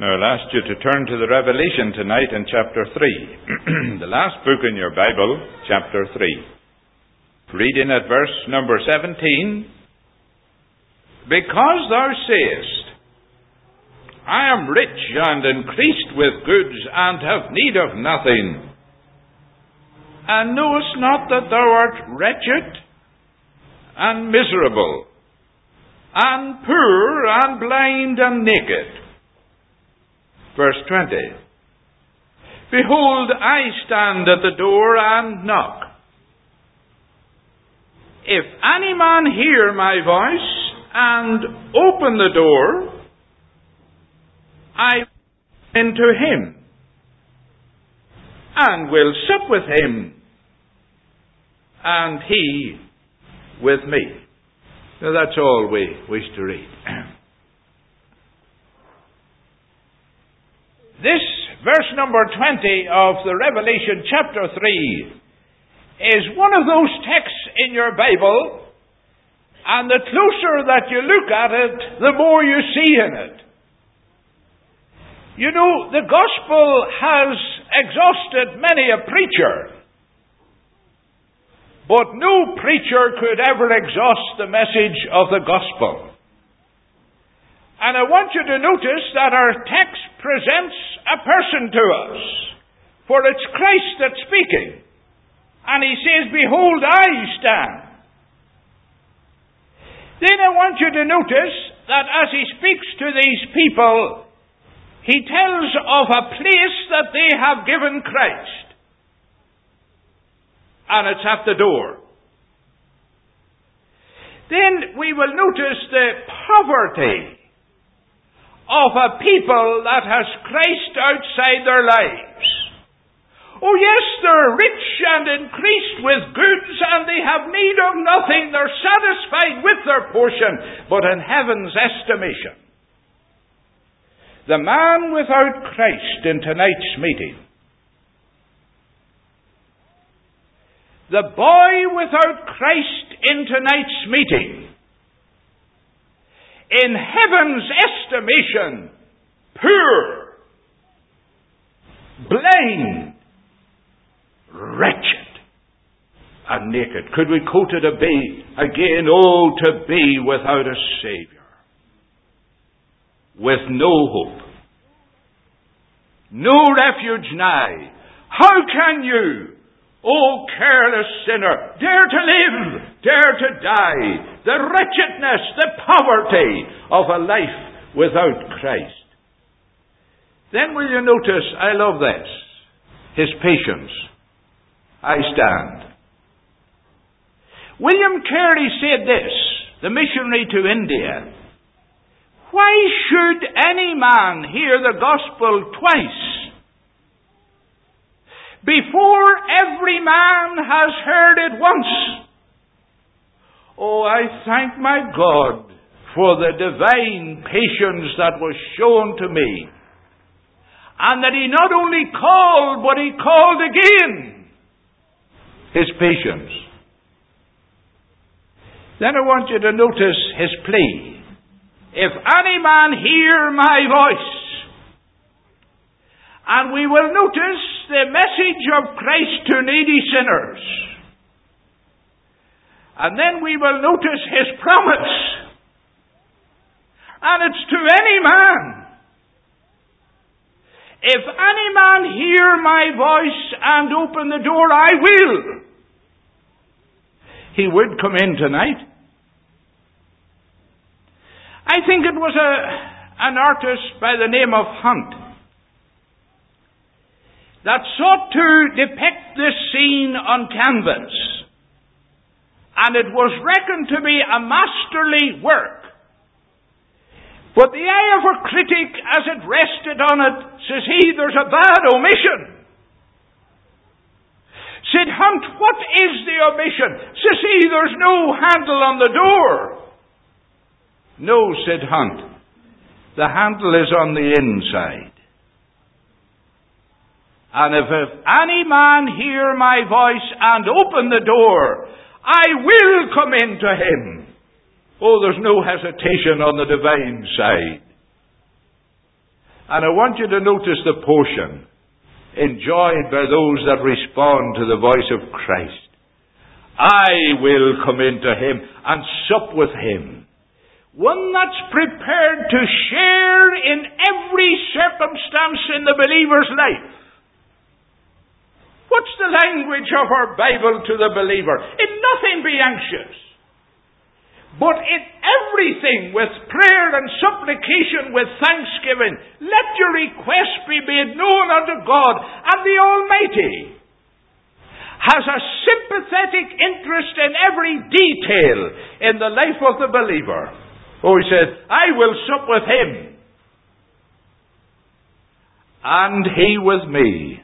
Now I'll ask you to turn to the Revelation tonight in chapter 3. The last book in your Bible, chapter 3. Reading at verse number 17. Because thou sayest, I am rich and increased with goods, and have need of nothing, and knowest not that thou art wretched and miserable, and poor, and blind, and naked. Verse 20. Behold, I stand at the door and knock. If any man hear my voice and open the door, I will into him, and will sup with him, and he with me. Now that's all we wish to read. This verse number 20 of the Revelation chapter 3 is one of those texts in your Bible, and the closer that you look at it, the more you see in it. You know, the gospel has exhausted many a preacher, but no preacher could ever exhaust the message of the gospel. And I want you to notice that our text presents a person to us, for it's Christ that's speaking. And he says, Behold, I stand. Then I want you to notice that as he speaks to these people, he tells of a place that they have given Christ. And it's at the door. Then we will notice the poverty of a people that has Christ outside their lives. Oh yes, they're rich and increased with goods, and they have need of nothing. They're satisfied with their portion. But in heaven's estimation, the man without Christ in tonight's meeting, the boy without Christ in tonight's meeting, in heaven's estimation, poor, blind, wretched, and naked. Could we quote it again? Oh, to be without a Saviour, with no hope, no refuge nigh. How can you, O careless sinner, dare to live, dare to die? The wretchedness, the poverty of a life without Christ. Then will you notice, I love this, his patience. I stand. William Carey said this, the missionary to India. Why should any man hear the gospel twice before every man has heard it once? Oh, I thank my God for the divine patience that was shown to me. And that he not only called, but he called again. His patience. Then I want you to notice his plea. If any man hear my voice. And we will notice the message of Christ to needy sinners. And then we will notice his promise. And it's to any man. If any man hear my voice and open the door, I will. He would come in tonight. I think it was an artist by the name of Hunt that sought to depict this scene on canvas. And it was reckoned to be a masterly work. But the eye of a critic, as it rested on it, says he, there's a bad omission. Said Hunt, what is the omission? Says he, there's no handle on the door. No, said Hunt, the handle is on the inside. And if any man hear my voice and open the door, I will come into him. Oh, there's no hesitation on the divine side. And I want you to notice the portion enjoyed by those that respond to the voice of Christ. I will come into him and sup with him. One that's prepared to share in every circumstance in the believer's life. What's the language of our Bible to the believer? In nothing be anxious, but in everything with prayer and supplication with thanksgiving, let your requests be made known unto God, and the Almighty has a sympathetic interest in every detail in the life of the believer. Oh, he says, I will sup with him, and he with me.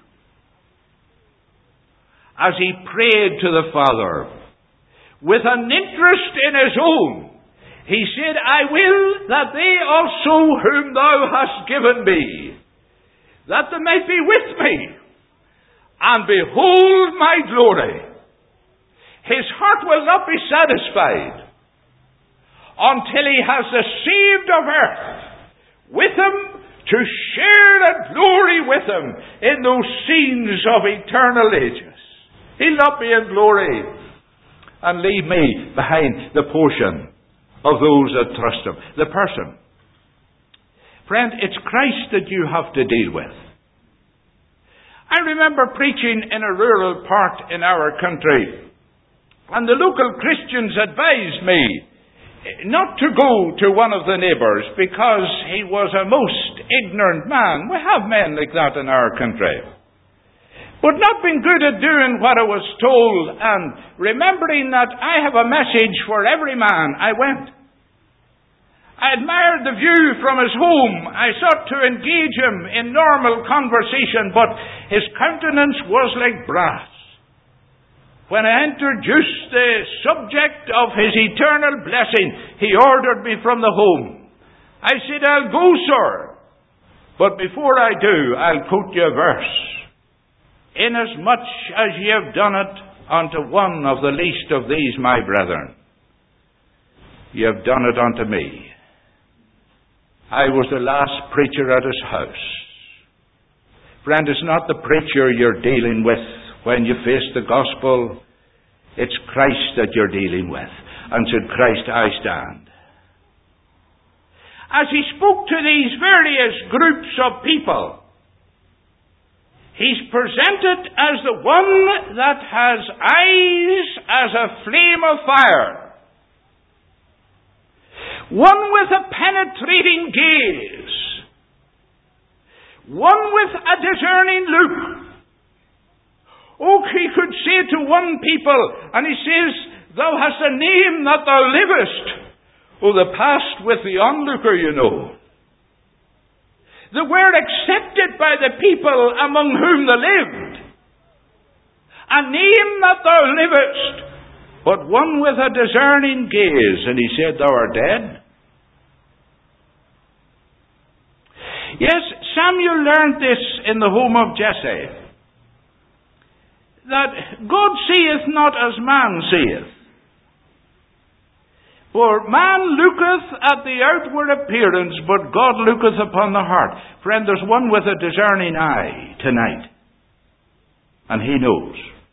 As he prayed to the Father, with an interest in his own, he said, I will that they also whom thou hast given me, that they might be with me, and behold my glory. His heart will not be satisfied until he has the saved of earth with him, to share the glory with him in those scenes of eternal ages. He'll not be in glory and leave me behind the portion of those that trust him. The person. Friend, it's Christ that you have to deal with. I remember preaching in a rural part in our country, and the local Christians advised me not to go to one of the neighbours because he was a most ignorant man. We have men like that in our country. But not being good at doing what I was told, and remembering that I have a message for every man, I went. I admired the view from his home. I sought to engage him in normal conversation, but his countenance was like brass. When I introduced the subject of his eternal blessing, he ordered me from the home. I said, I'll go, sir, but before I do, I'll quote you a verse. Inasmuch as ye have done it unto one of the least of these my brethren, ye have done it unto me. I was the last preacher at his house. Friend, it's not the preacher you're dealing with when you face the gospel. It's Christ that you're dealing with. And said, Christ, I stand. As he spoke to these various groups of people, he's presented as the one that has eyes as a flame of fire. One with a penetrating gaze. One with a discerning look. Oh, he could say to one people, and he says, thou hast a name that thou livest. Oh, the past with the onlooker, you know. They were accepted by the people among whom they lived. A name that thou livest, but one with a discerning gaze. And he said, thou art dead. Yes, Samuel learned this in the home of Jesse, that God seeth not as man seeth. For man looketh at the outward appearance, but God looketh upon the heart. Friend, there's one with a discerning eye tonight. And he knows.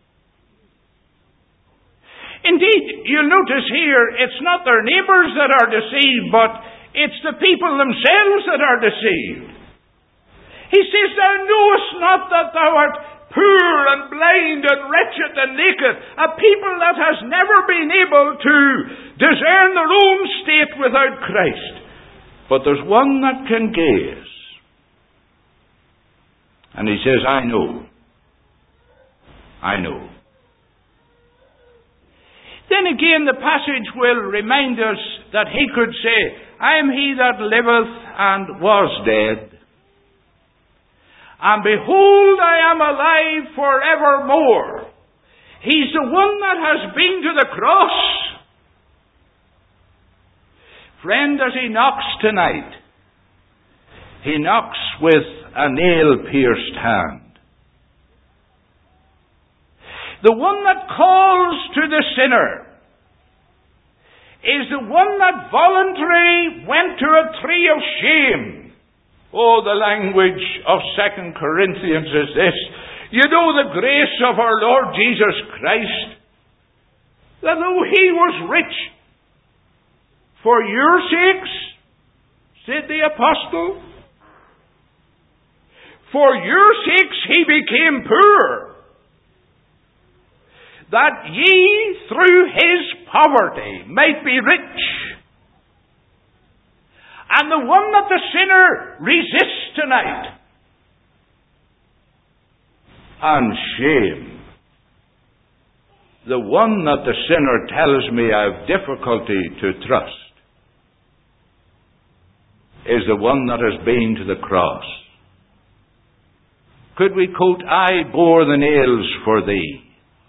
Indeed, you'll notice here, it's not their neighbours that are deceived, but it's the people themselves that are deceived. He says, thou knowest not that thou art poor and blind and wretched and naked. A people that has never been able to discern their own state without Christ. But there's one that can gaze. And he says, I know. I know. Then again the passage will remind us that he could say, I am he that liveth and was dead. And behold, I am alive forevermore. He's the one that has been to the cross. Friend, as he knocks tonight, he knocks with a nail-pierced hand. The one that calls to the sinner is the one that voluntarily went to a tree of shame. Oh, the language of 2 Corinthians is this. You know the grace of our Lord Jesus Christ, that though He was rich, for your sakes, said the apostle, for your sakes He became poor, that ye through His poverty might be rich. And the one that the sinner resists tonight, and shame, the one that the sinner tells me I have difficulty to trust, is the one that has been to the cross. Could we quote, I bore the nails for thee.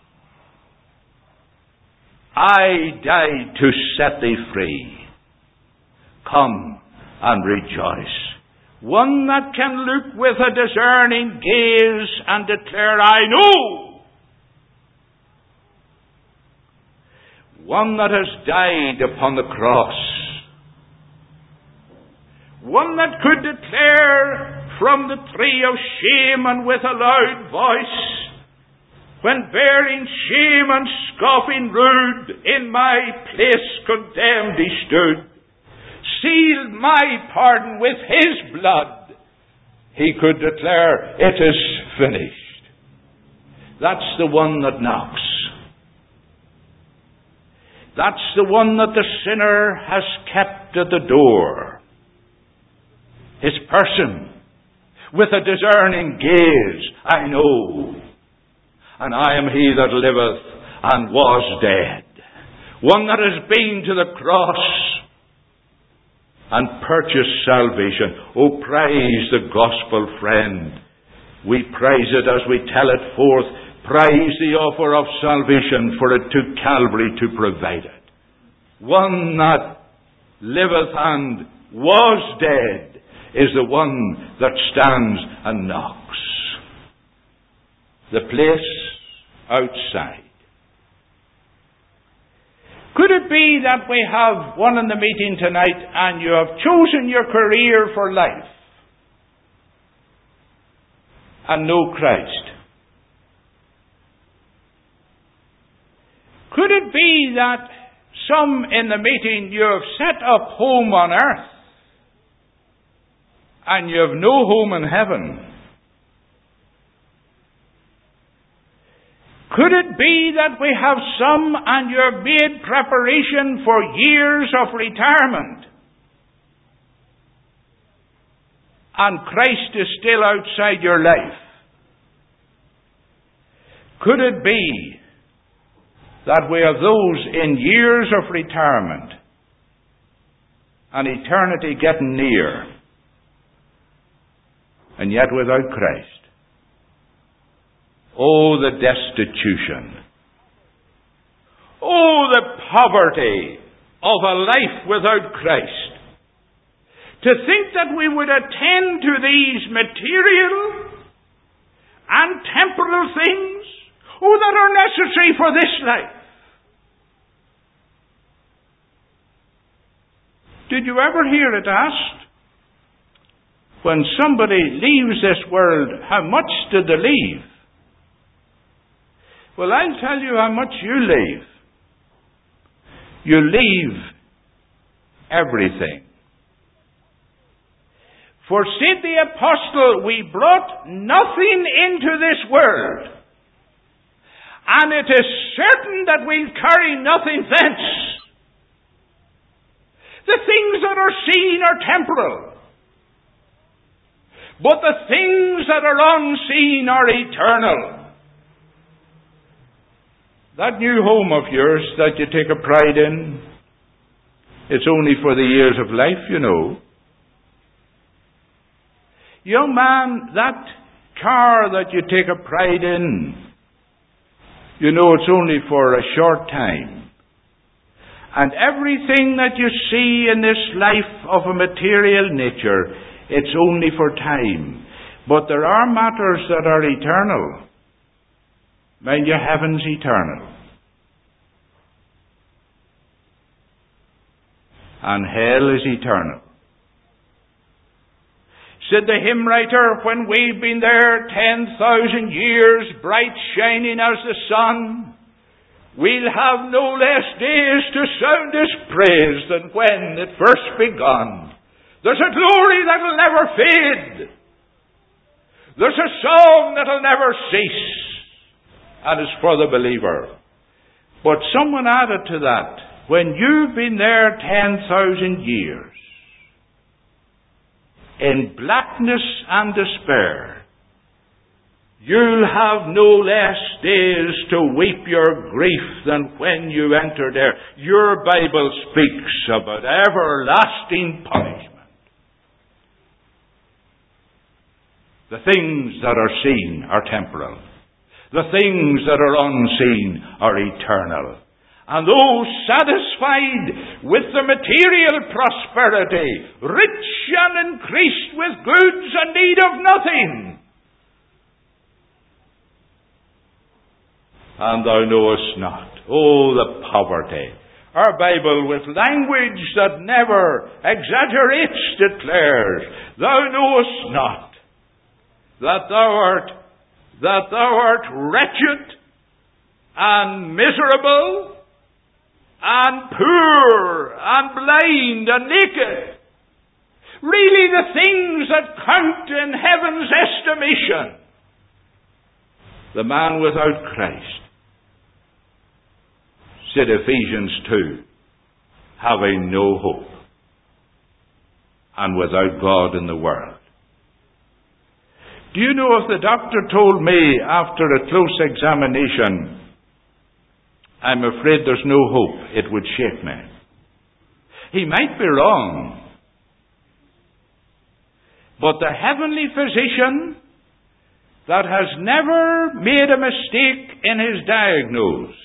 I died to set thee free. Come and rejoice. One that can look with a discerning gaze and declare, I know. One that has died upon the cross. One that could declare from the tree of shame and with a loud voice, when bearing shame and scoffing rude, in my place condemned He stood, sealed my pardon with His blood. He could declare, it is finished. That's the one that knocks. That's the one that the sinner has kept at the door. His person, with a discerning gaze, I know. And I am He that liveth and was dead. One that has been to the cross and purchased salvation. Oh, praise the gospel, friend. We praise it as we tell it forth. Praise the offer of salvation, for it took Calvary to provide it. One that liveth and was dead is the one that stands and knocks. The place outside. Could it be that we have one in the meeting tonight and you have chosen your career for life and know Christ? Could it be that some in the meeting you have set up home on earth and you have no home in heaven? Could it be that we have some and you have made preparation for years of retirement and Christ is still outside your life? Could it be that we have those in years of retirement and eternity getting near and yet without Christ? Oh, the destitution. Oh, the poverty of a life without Christ. To think that we would attend to these material and temporal things, that are necessary for this life. Did you ever hear it asked? When somebody leaves this world, how much did they leave? Well, I'll tell you how much you leave. You leave everything. For said the apostle, we brought nothing into this world, and it is certain that we'll carry nothing thence. The things that are seen are temporal, but the things that are unseen are eternal. That new home of yours that you take a pride in, it's only for the years of life, you know. Young man, that car that you take a pride in, you know it's only for a short time. And everything that you see in this life of a material nature, it's only for time. But there are matters that are eternal. Mind you, heaven's eternal. And hell is eternal. Said the hymn writer, when we've been there 10,000 years, bright shining as the sun, we'll have no less days to sound His praise than when it first begun. There's a glory that'll never fade. There's a song that'll never cease. And it's for the believer. But someone added to that, when you've been there 10,000 years, in blackness and despair, you'll have no less days to weep your grief than when you entered there. Your Bible speaks about everlasting punishment. The things that are seen are temporal. The things that are unseen are eternal. And those satisfied with the material prosperity, rich and increased with goods and need of nothing. And thou knowest not, oh, the poverty. Our Bible, with language that never exaggerates, declares, thou knowest not that thou art wretched and miserable and poor and blind and naked. Really the things that count in heaven's estimation. The man without Christ, said Ephesians 2, having no hope and without God in the world. Do you know, if the doctor told me after a close examination, I'm afraid there's no hope, it would shake me. He might be wrong. But the heavenly physician that has never made a mistake in his diagnosis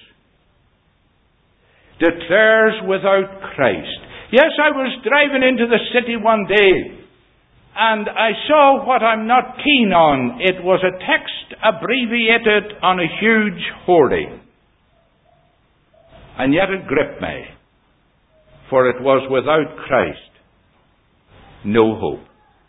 declares without Christ. Yes, I was driving into the city one day and I saw what I'm not keen on. It was a text abbreviated on a huge hoarding. And yet it gripped me, for it was without Christ, no hope.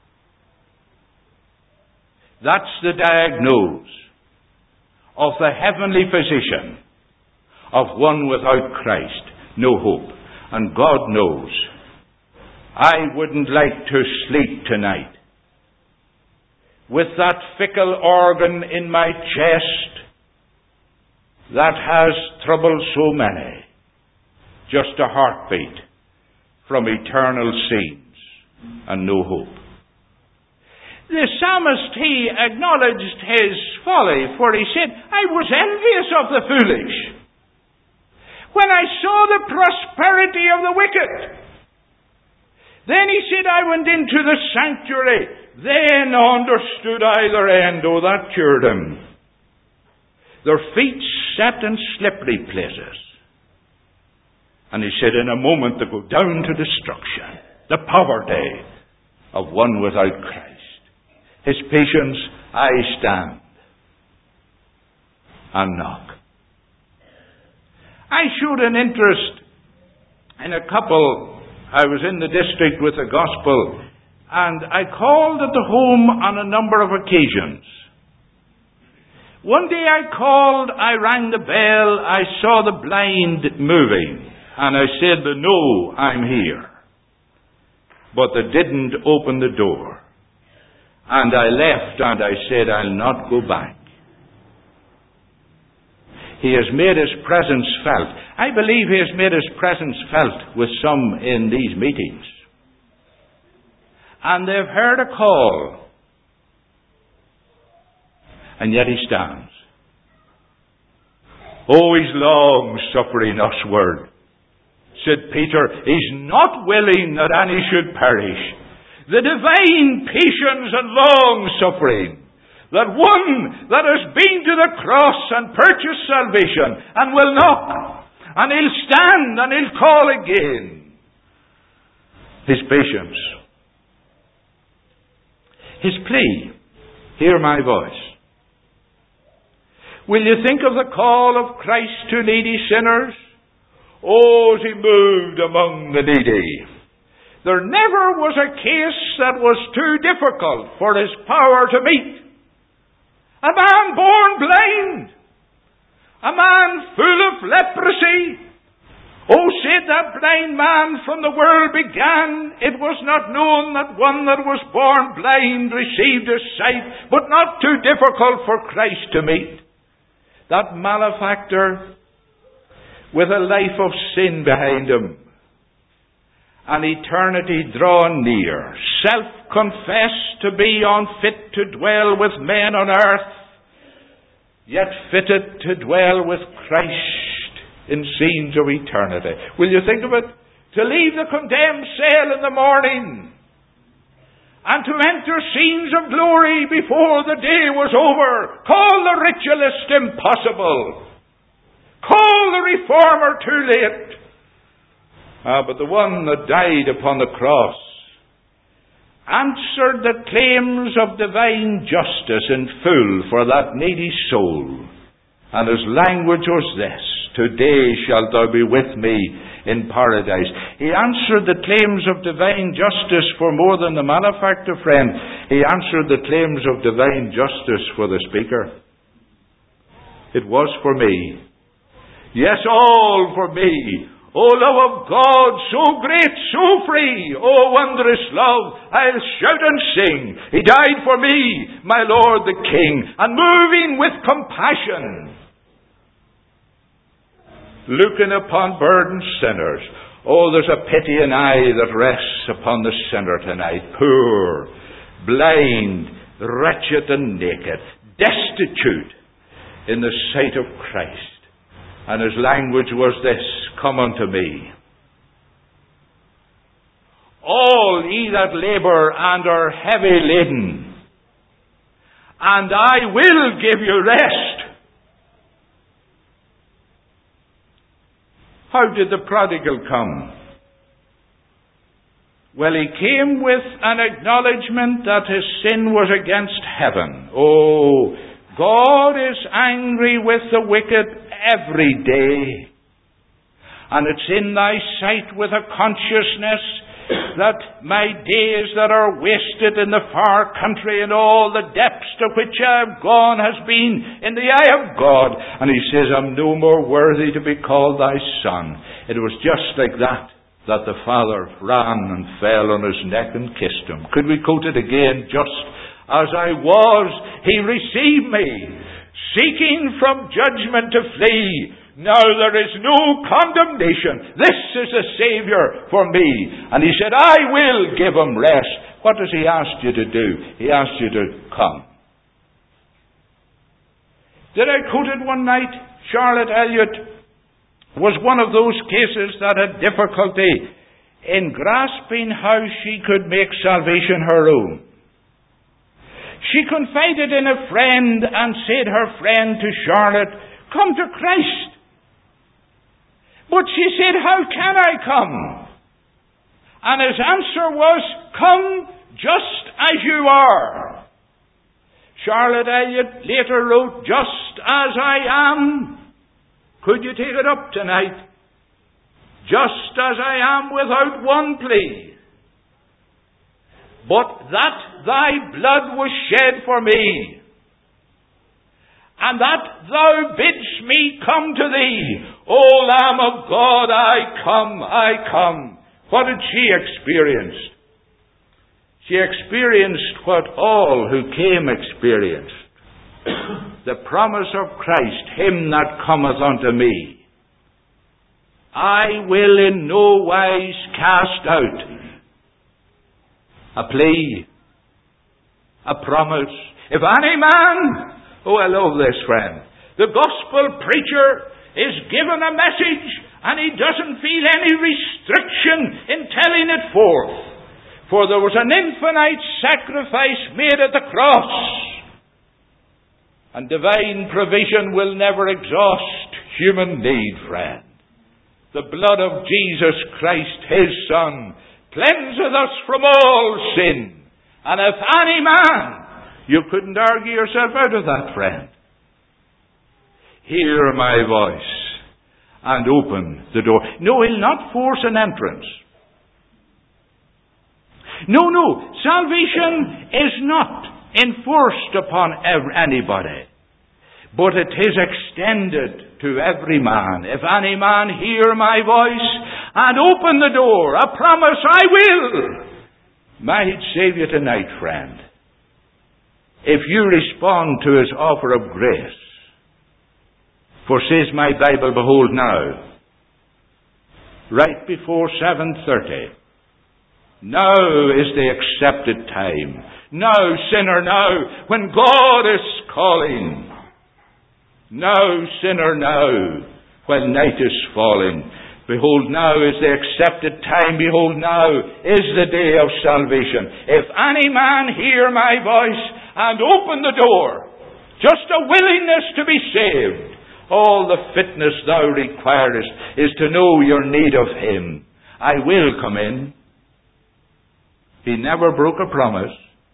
That's the diagnosis of the heavenly physician, of one without Christ, no hope. And God knows, I wouldn't like to sleep tonight with that fickle organ in my chest that has troubled so many. Just a heartbeat from eternal scenes and no hope. The psalmist, he acknowledged his folly, for he said, I was envious of the foolish when I saw the prosperity of the wicked. Then he said, I went into the sanctuary, then understood I their end. Oh, that cured him. Their feet sat in slippery places. And he said, in a moment they go down to destruction. The poverty of one without Christ. His patience, I stand and knock. I showed an interest in a couple. I was in the district with the gospel, and I called at the home on a number of occasions. One day I called, I rang the bell, I saw the blind moving, and I said, no, I'm here. But they didn't open the door. And I left and I said, I'll not go back. He has made His presence felt. I believe He has made His presence felt with some in these meetings. And they've heard a call. And yet He stands. Oh, He's long-suffering usward. Said Peter, He's not willing that any should perish. The divine patience and long-suffering, that one that has been to the cross and purchased salvation and will knock, and He'll stand and He'll call again. His patience. His plea, hear my voice. Will you think of the call of Christ to needy sinners? Oh, as He moved among the needy. There never was a case that was too difficult for his power to meet. A man born blind. A man full of leprosy. Oh, said that blind man, from the world began, it was not known that one that was born blind received his sight, but not too difficult for Christ to meet. That malefactor with a life of sin behind him, and eternity drawn near, self-confessed to be unfit to dwell with men on earth, yet fitted to dwell with Christ in scenes of eternity. Will you think of it? To leave the condemned cell in the morning and to enter scenes of glory before the day was over. Call the ritualist impossible. Call the reformer too late. But the one that died upon the cross answered the claims of divine justice in full for that needy soul. And his language was this: today shalt thou be with me in paradise. He answered the claims of divine justice for more than the malefactor, friend. He answered the claims of divine justice for the speaker. It was for me. Yes, all for me. O love of God, so great, so free. O wondrous love, I'll shout and sing. He died for me, my Lord the King, and moving with compassion, looking upon burdened sinners. Oh, there's a pitying eye that rests upon the sinner tonight. Poor, blind, wretched and naked, destitute in the sight of Christ. And his language was this: come unto me, all ye that labour and are heavy laden, and I will give you rest. How did the prodigal come? Well, he came with an acknowledgement that his sin was against heaven. Oh, God is angry with the wicked every day. And it's in thy sight with a consciousness that my days that are wasted in the far country and all the depths to which I have gone has been in the eye of God. And he says, I'm no more worthy to be called thy son. It was just like that the father ran and fell on his neck and kissed him. Could we quote it again? Just as I was, he received me, seeking from judgment to flee. Now there is no condemnation. This is a Saviour for me. And he said, I will give him rest. What does he ask you to do? He asks you to come. Did I quote it one night? Charlotte Elliott was one of those cases that had difficulty in grasping how she could make salvation her own. She confided in a friend and said her friend to Charlotte, come to Christ. But she said, how can I come? And his answer was, come just as you are. Charlotte Elliott later wrote, just as I am. Could you take it up tonight? Just as I am, without one plea. But that thy blood was shed for me, and that thou bidst me come to thee. O Lamb of God, I come. What did she experience? She experienced what all who came experienced. The promise of Christ, him that cometh unto me, I will in no wise cast out. A plea, a promise. If any man, oh, I love this, friend. The gospel preacher is given a message and he doesn't feel any restriction in telling it forth. For there was an infinite sacrifice made at the cross. And divine provision will never exhaust human need, friend. The blood of Jesus Christ, his Son, cleanseth us from all sin. And if any man, you couldn't argue yourself out of that, friend. Hear my voice and open the door. No, he'll not force an entrance. No. Salvation is not enforced upon anybody, but it is extended to every man. If any man hear my voice and open the door, a promise I will. Might save you tonight, friend. If you respond to his offer of grace. For says my Bible, behold now, right before 7:30, now is the accepted time. Now, sinner, now, when God is calling. Now, sinner, now, when night is falling. Behold, now is the accepted time. Behold, now is the day of salvation. If any man hear my voice and open the door, just a willingness to be saved, all the fitness thou requirest is to know your need of him. I will come in. He never broke a promise.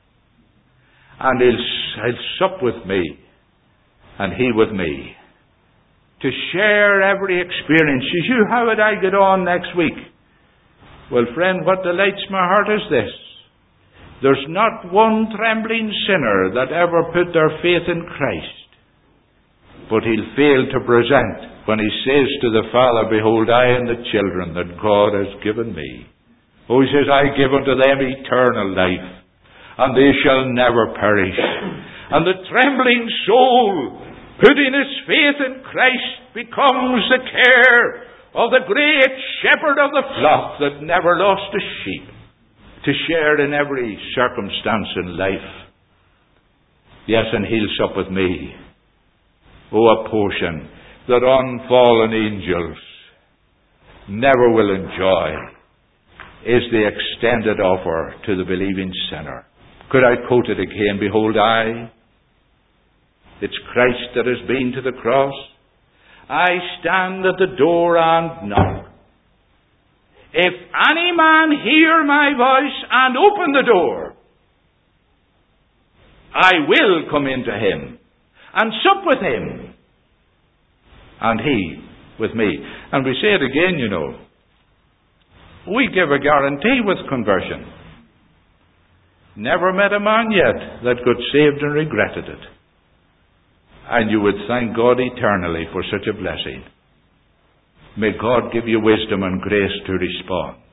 And he'll sup with me, and he with me, to share every experience. How would I get on next week? Well, friend, what delights my heart is this. There's not one trembling sinner that ever put their faith in Christ, but he'll fail to present when he says to the Father, behold, I and the children that God has given me. Oh, he says, I give unto them eternal life, and they shall never perish. And the trembling soul, putting his faith in Christ, becomes the care of the great shepherd of the flock that never lost a sheep, to share in every circumstance in life. Yes, and he'll sup with me. Oh, a portion that unfallen angels never will enjoy is the extended offer to the believing sinner. Could I quote it again? Behold, it's Christ that has been to the cross. I stand at the door and knock. If any man hear my voice and open the door, I will come into him and sup with him, and he with me. And we say it again, you know. We give a guarantee with conversion. Never met a man yet that got saved and regretted it. And you would thank God eternally for such a blessing. May God give you wisdom and grace to respond.